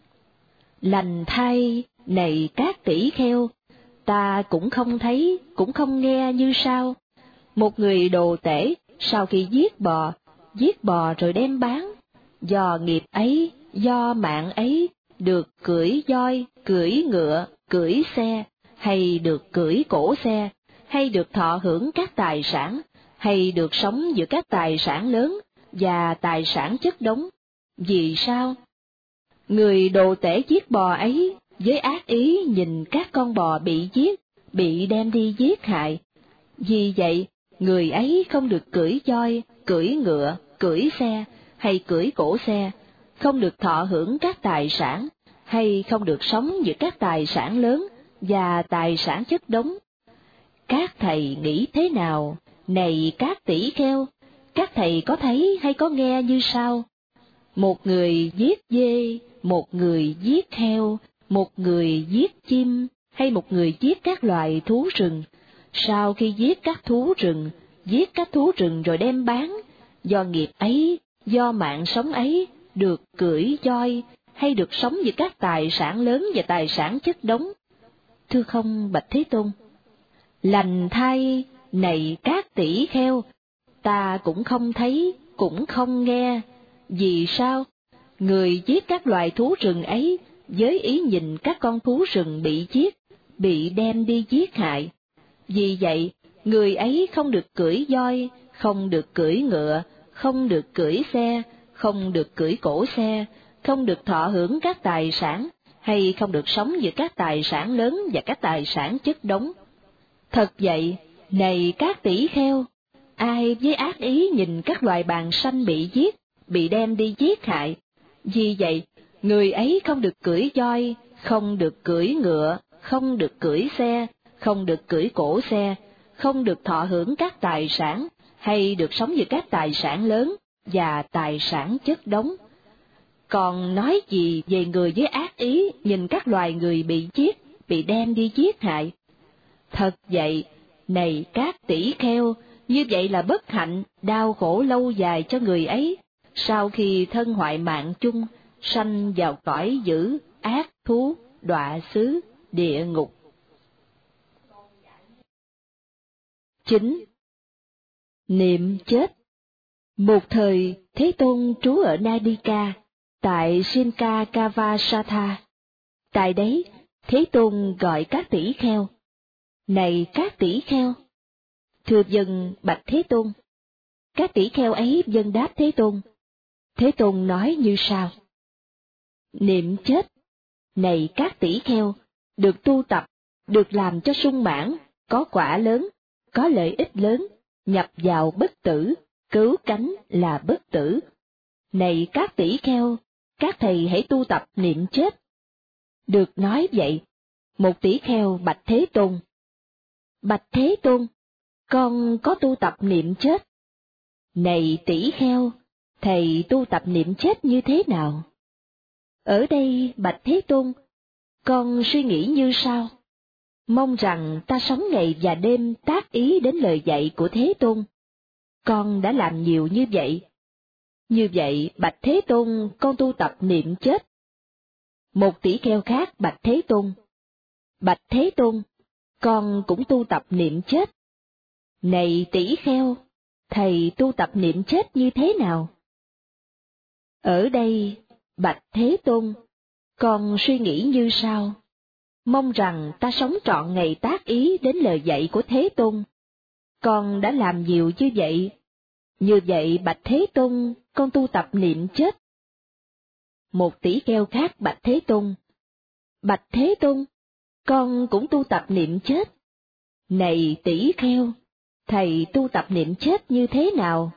Lành thay, này các tỷ kheo, ta cũng không thấy, cũng không nghe như sao. Một người đồ tể, sau khi giết bò, giết bò rồi đem bán, do nghiệp ấy, do mạng ấy, được cưỡi voi, cưỡi ngựa, cưỡi xe, hay được cưỡi cổ xe, hay được thọ hưởng các tài sản, hay được sống giữa các tài sản lớn và tài sản chất đống. Vì sao? Người đồ tể giết bò ấy với ác ý nhìn các con bò bị giết, bị đem đi giết hại. Vì vậy, người ấy không được cưỡi voi, cưỡi ngựa, cưỡi xe, hay cưỡi cổ xe, không được thọ hưởng các tài sản, hay không được sống giữa các tài sản lớn và tài sản chất đống. Các thầy nghĩ thế nào, này các tỷ kheo? Các thầy có thấy hay có nghe như sau? Một người giết dê, một người giết heo, một người giết chim, hay một người giết các loài thú rừng. Sau khi giết các thú rừng, giết các thú rừng rồi đem bán, do nghiệp ấy, do mạng sống ấy, được cưỡi voi, hay được sống giữa các tài sản lớn và tài sản chất đống. Thưa không, bạch Thế Tôn. Lành thay, này các tỷ kheo, ta cũng không thấy, cũng không nghe. Vì sao? Người giết các loài thú rừng ấy, với ý nhìn các con thú rừng bị giết, bị đem đi giết hại. Vì vậy, người ấy không được cưỡi voi, không được cưỡi ngựa, không được cưỡi xe, không được cưỡi cổ xe, không được thọ hưởng các tài sản, hay không được sống giữa các tài sản lớn và các tài sản chất đống. Thật vậy, này các tỷ kheo, ai với ác ý nhìn các loài bàng sanh bị giết, bị đem đi giết hại, vì vậy, người ấy không được cưỡi voi, không được cưỡi ngựa, không được cưỡi xe, không được cưỡi cổ xe, không được thọ hưởng các tài sản, hay được sống với các tài sản lớn và tài sản chất đống. Còn nói gì về người với ác ý nhìn các loài người bị giết, bị đem đi giết hại? Thật vậy, này các tỷ kheo, như vậy là bất hạnh, đau khổ lâu dài cho người ấy, sau khi thân hoại mạng chung, sanh vào cõi dữ, ác thú, đọa xứ, địa ngục. Chín. Niệm chết. Một thời, Thế Tôn trú ở Nadika, tại Sinkakavasatha. Tại đấy, Thế Tôn gọi các tỷ kheo. Này các tỷ kheo! Thưa vâng, bạch Thế Tôn. Các tỷ kheo ấy vâng đáp Thế Tôn. Thế Tôn nói như sau. Niệm chết. Này các tỷ kheo, được tu tập, được làm cho sung mãn, có quả lớn, có lợi ích lớn, nhập vào bất tử, cứu cánh là bất tử. Này các tỷ kheo, các thầy hãy tu tập niệm chết. Được nói vậy, một tỷ kheo bạch Thế Tôn. Bạch Thế Tôn, con có tu tập niệm chết. Này tỷ kheo, thầy tu tập niệm chết như thế nào? Ở đây, bạch Thế Tôn, con suy nghĩ như sau. Mong rằng ta sống ngày và đêm tác ý đến lời dạy của Thế Tôn. Con đã làm nhiều như vậy. Như vậy, bạch Thế Tôn, con tu tập niệm chết. Một tỷ kheo khác bạch Thế Tôn. Bạch Thế Tôn, con cũng tu tập niệm chết. Này tỷ kheo, thầy tu tập niệm chết như thế nào? Ở đây, bạch Thế Tôn, con suy nghĩ như sau. Mong rằng ta sống trọn ngày tác ý đến lời dạy của Thế Tôn. Con đã làm nhiều như vậy. Như vậy bạch Thế Tôn, con tu tập niệm chết. Một tỷ kheo khác bạch Thế Tôn. Bạch Thế Tôn, con cũng tu tập niệm chết. Này tỷ kheo, thầy tu tập niệm chết như thế nào?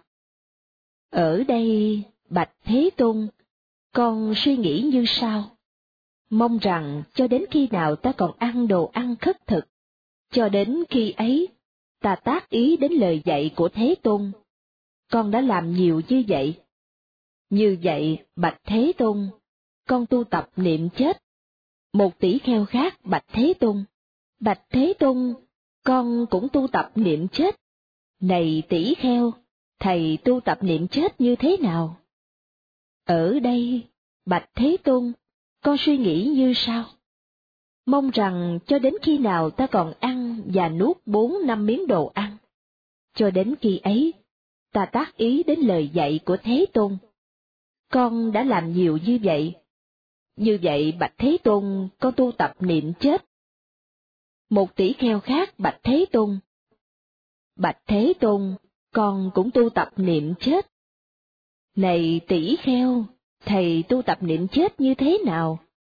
Ở đây, bạch Thế Tôn, con suy nghĩ như sau. Mong rằng cho đến khi nào ta còn ăn đồ ăn khất thực, cho đến khi ấy, ta tác ý đến lời dạy của Thế Tôn. Con đã làm nhiều như vậy. Như vậy, bạch Thế Tôn, con tu tập niệm chết. Một tỷ kheo khác bạch Thế Tôn. Bạch Thế Tôn, con cũng tu tập niệm chết. Này tỷ kheo, thầy tu tập niệm chết như thế nào? Ở đây, bạch Thế Tôn, con suy nghĩ như sau. Mong rằng cho đến khi nào ta còn ăn và nuốt bốn năm miếng đồ ăn, cho đến khi ấy, ta tác ý đến lời dạy của Thế Tôn. Con đã làm nhiều như vậy. Như vậy bạch Thế Tôn, con tu tập niệm chết. Một tỷ kheo khác bạch Thế Tôn. Bạch Thế Tôn, con cũng tu tập niệm chết. Này tỷ kheo, thầy tu tập niệm chết như thế nào?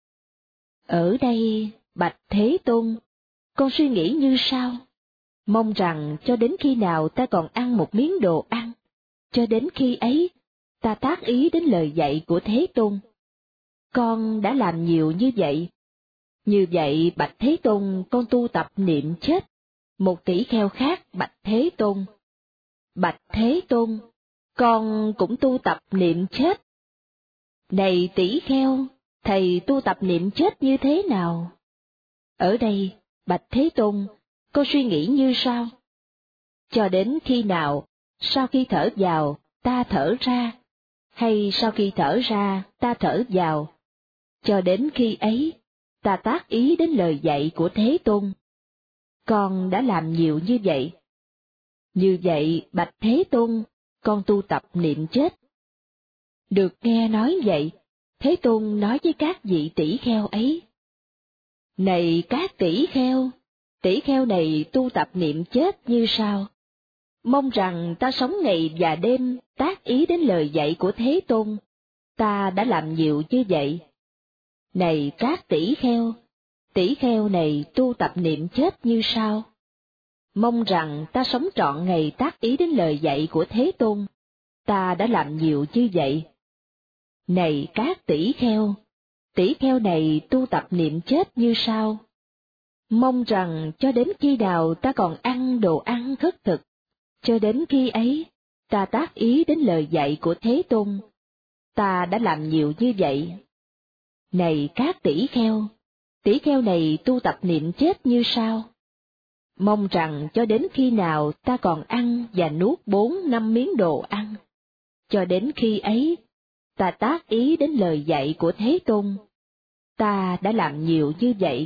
Ở đây, bạch Thế Tôn, con suy nghĩ như sau. Mong rằng cho đến khi nào ta còn ăn một miếng đồ ăn, cho đến khi ấy, ta tác ý đến lời dạy của Thế Tôn. Con đã làm nhiều như vậy. Như vậy bạch Thế Tôn, con tu tập niệm chết. Một tỷ kheo khác bạch Thế Tôn. Bạch Thế Tôn, con cũng tu tập niệm chết. Này tỷ kheo, thầy tu tập niệm chết như thế nào? Ở đây, bạch Thế Tôn, con suy nghĩ như sau. Cho đến khi nào, sau khi thở vào, ta thở ra, hay sau khi thở ra, ta thở vào, cho đến khi ấy, ta tác ý đến lời dạy của Thế Tôn. Con đã làm nhiều như vậy. Như vậy, bạch Thế Tôn, con tu tập niệm chết. Được nghe nói vậy, Thế Tôn nói với các vị tỷ kheo ấy: Này các tỷ kheo, tỷ kheo này tu tập niệm chết như sau: Mong rằng ta sống ngày và đêm tác ý đến lời dạy của Thế Tôn, ta đã làm nhiều như vậy. Này các tỷ kheo, tỷ kheo này tu tập niệm chết như sau: Mong rằng ta sống trọn ngày tác ý đến lời dạy của Thế Tôn, ta đã làm nhiều như vậy. Này các tỷ kheo, tỷ kheo này tu tập niệm chết như sau: Mong rằng cho đến khi nào ta còn ăn đồ ăn khất thực, cho đến khi ấy, ta tác ý đến lời dạy của Thế Tôn, ta đã làm nhiều như vậy. Này các tỷ kheo, tỷ kheo này tu tập niệm chết như sau: Mong rằng cho đến khi nào ta còn ăn và nuốt bốn năm miếng đồ ăn, cho đến khi ấy, ta tác ý đến lời dạy của Thế Tôn, ta đã làm nhiều như vậy.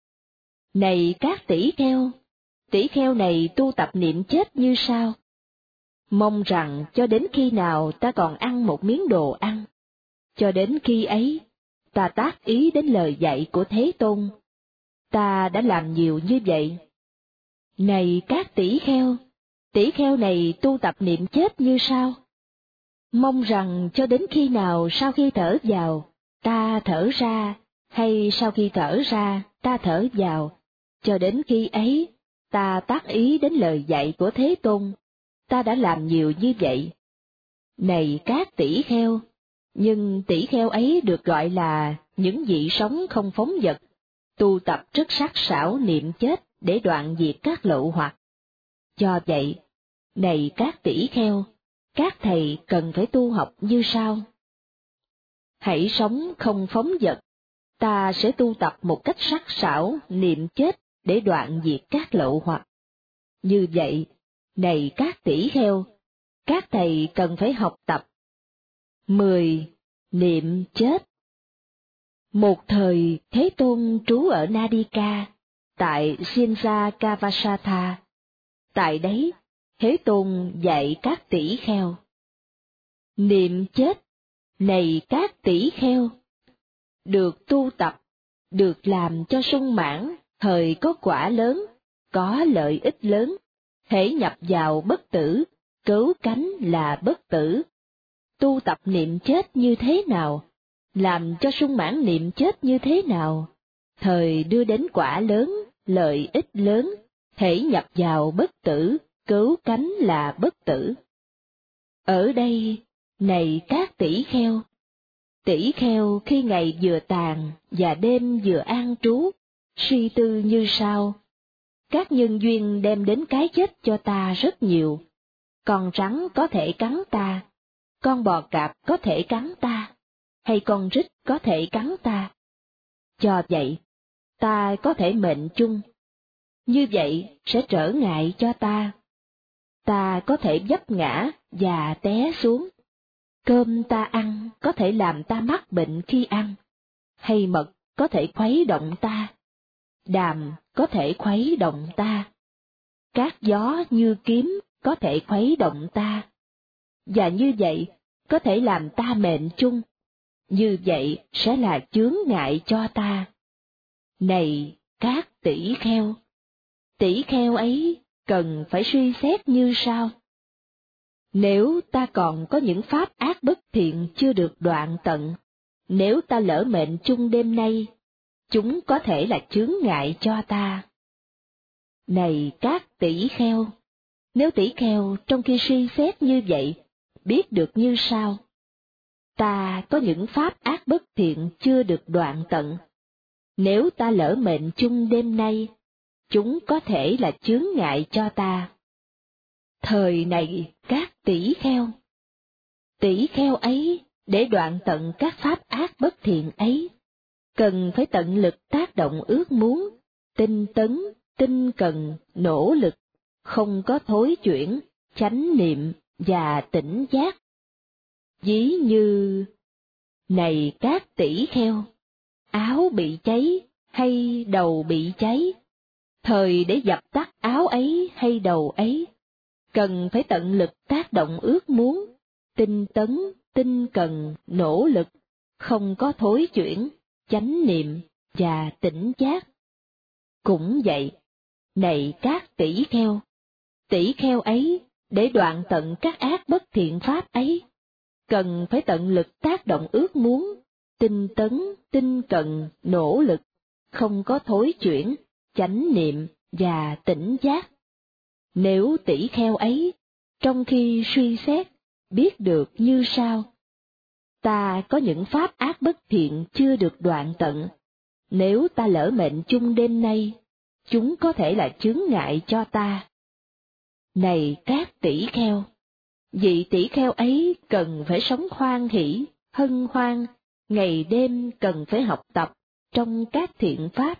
Này các tỷ kheo, tỷ kheo này tu tập niệm chết như sau: Mong rằng cho đến khi nào ta còn ăn một miếng đồ ăn, cho đến khi ấy, ta tác ý đến lời dạy của Thế Tôn, ta đã làm nhiều như vậy. Này các tỷ kheo, tỷ kheo này tu tập niệm chết như sau: Mong rằng cho đến khi nào sau khi thở vào, ta thở ra, hay sau khi thở ra, ta thở vào, cho đến khi ấy, ta tác ý đến lời dạy của Thế Tôn, ta đã làm nhiều như vậy. Này các tỷ kheo, nhưng tỷ kheo ấy được gọi là những vị sống không phóng dật, tu tập rất sắc sảo niệm chết để đoạn diệt các lậu hoặc. Do vậy, này các tỷ kheo, các thầy cần phải tu học như sau. Hãy sống không phóng dật, ta sẽ tu tập một cách sắc sảo niệm chết để đoạn diệt các lậu hoặc. Như vậy, này các tỷ kheo, các thầy cần phải học tập. mười. Niệm chết. Một thời, Thế Tôn trú ở Nadika, tại Sinja Kavasatha. Tại đấy, Thế Tôn dạy các tỷ kheo. Niệm chết, này các tỷ kheo, được tu tập, được làm cho sung mãn, thời có quả lớn, có lợi ích lớn, hễ nhập vào bất tử, cứu cánh là bất tử. Tu tập niệm chết như thế nào? Làm cho sung mãn niệm chết như thế nào? Thời đưa đến quả lớn, lợi ích lớn, hễ nhập vào bất tử, cứu cánh là bất tử. Ở đây, này các tỷ kheo, tỷ kheo khi ngày vừa tàn và đêm vừa an trú, suy tư như sau: Các nhân duyên đem đến cái chết cho ta rất nhiều. Con rắn có thể cắn ta, con bò cạp có thể cắn ta, hay con rít có thể cắn ta. Do vậy, ta có thể mệnh chung. Như vậy sẽ trở ngại cho ta. Ta có thể vấp ngã và té xuống. Cơm ta ăn có thể làm ta mắc bệnh khi ăn, hay mật có thể khuấy động ta, đàm có thể khuấy động ta, các gió như kiếm có thể khuấy động ta, và như vậy có thể làm ta mệnh chung, như vậy sẽ là chướng ngại cho ta. Này các tỷ kheo, tỷ kheo ấy cần phải suy xét như sau: Nếu ta còn có những pháp ác bất thiện chưa được đoạn tận, nếu ta lỡ mệnh chung đêm nay, chúng có thể là chướng ngại cho ta. Này các tỷ kheo, nếu tỷ kheo trong khi suy xét như vậy, biết được như sau: Ta có những pháp ác bất thiện chưa được đoạn tận, nếu ta lỡ mệnh chung đêm nay, chúng có thể là chướng ngại cho ta. Thời này các tỷ kheo, tỷ kheo ấy để đoạn tận các pháp ác bất thiện ấy, cần phải tận lực tác động ước muốn, tinh tấn, tinh cần, nỗ lực, không có thối chuyển, chánh niệm và tỉnh giác. Ví như, này các tỷ kheo, áo bị cháy hay đầu bị cháy, thời để dập tắt áo ấy hay đầu ấy, cần phải tận lực tác động ước muốn, tinh tấn, tinh cần, nỗ lực, không có thối chuyển, chánh niệm và tỉnh giác. Cũng vậy, này các tỷ kheo, tỷ kheo ấy, để đoạn tận các ác bất thiện pháp ấy, cần phải tận lực tác động ước muốn, tinh tấn, tinh cần, nỗ lực, không có thối chuyển, chánh niệm và tỉnh giác. Nếu tỷ kheo ấy, trong khi suy xét, biết được như sau: ta có những pháp ác bất thiện chưa được đoạn tận, nếu ta lỡ mệnh chung đêm nay, chúng có thể là chướng ngại cho ta. Này các tỷ kheo, vị tỷ kheo ấy cần phải sống hoan hỷ, hân hoan, ngày đêm cần phải học tập trong các thiện pháp.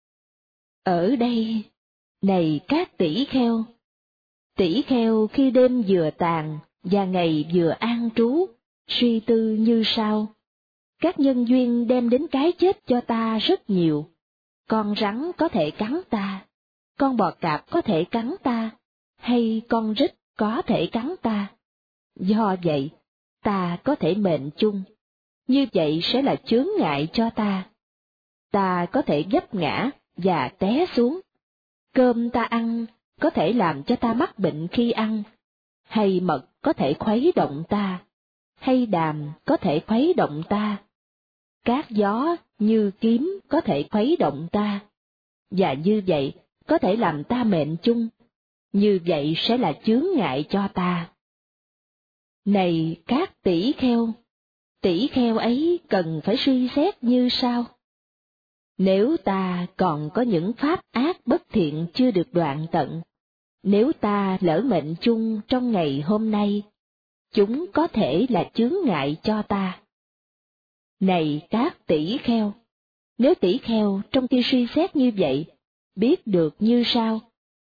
Ở đây, này các tỷ kheo, tỷ kheo khi đêm vừa tàn và ngày vừa an trú, suy tư như sau: các nhân duyên đem đến cái chết cho ta rất nhiều, con rắn có thể cắn ta, con bò cạp có thể cắn ta, hay con rít có thể cắn ta. Do vậy, ta có thể mệnh chung, như vậy sẽ là chướng ngại cho ta. Ta có thể vấp ngã và té xuống. Cơm ta ăn có thể làm cho ta mắc bệnh khi ăn, hay mật có thể khuấy động ta, hay đàm có thể khuấy động ta. Các gió như kiếm có thể khuấy động ta, và như vậy có thể làm ta mệnh chung, như vậy sẽ là chướng ngại cho ta. Này các tỷ kheo, tỷ kheo ấy cần phải suy xét như sau: nếu ta còn có những pháp ác bất thiện chưa được đoạn tận, nếu ta lỡ mệnh chung trong ngày hôm nay, chúng có thể là chướng ngại cho ta. Này các tỷ kheo, nếu tỷ kheo trong khi suy xét như vậy, biết được như sau: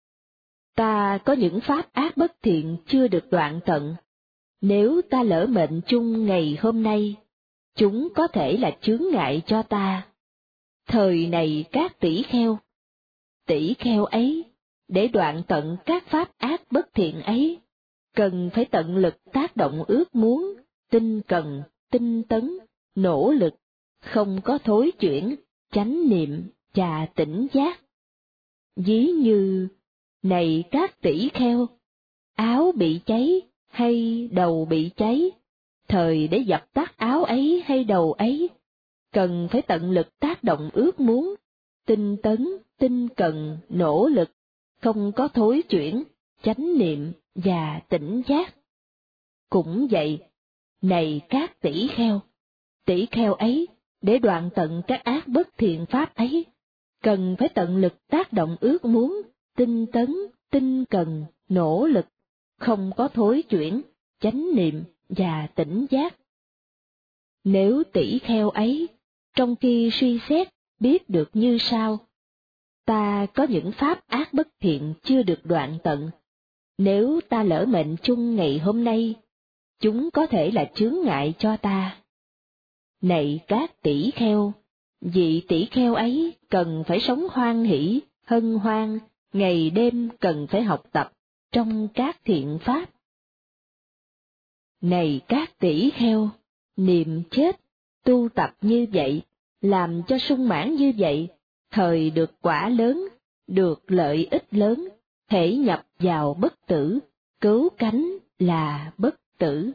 ta có những pháp ác bất thiện chưa được đoạn tận, nếu ta lỡ mệnh chung ngày hôm nay, chúng có thể là chướng ngại cho ta. Thời này các tỷ kheo, tỷ kheo ấy, để đoạn tận các pháp ác bất thiện ấy, cần phải tận lực tác động ước muốn, tinh cần, tinh tấn, nỗ lực, không có thối chuyển, chánh niệm và tỉnh giác. Ví như, này các tỷ kheo, áo bị cháy hay đầu bị cháy, thời để dập tắt áo ấy hay đầu ấy, cần phải tận lực tác động ước muốn, tinh tấn, tinh cần, nỗ lực, không có thối chuyển, chánh niệm và tỉnh giác. Cũng vậy, này các tỷ kheo, tỷ kheo ấy, để đoạn tận các ác bất thiện pháp ấy, cần phải tận lực tác động ước muốn, tinh tấn, tinh cần, nỗ lực, không có thối chuyển, chánh niệm và tỉnh giác. Nếu tỷ kheo ấy, trong khi suy xét, biết được như sau: ta có những pháp ác bất thiện chưa được đoạn tận, nếu ta lỡ mệnh chung ngày hôm nay, chúng có thể là chướng ngại cho ta. Này các tỷ kheo, vị tỷ kheo ấy cần phải sống hoan hỷ, hân hoan, ngày đêm cần phải học tập trong các thiện pháp. Này các tỷ kheo, niệm chết, tu tập như vậy, làm cho sung mãn như vậy, thời được quả lớn, được lợi ích lớn, thể nhập vào bất tử, cứu cánh là bất tử.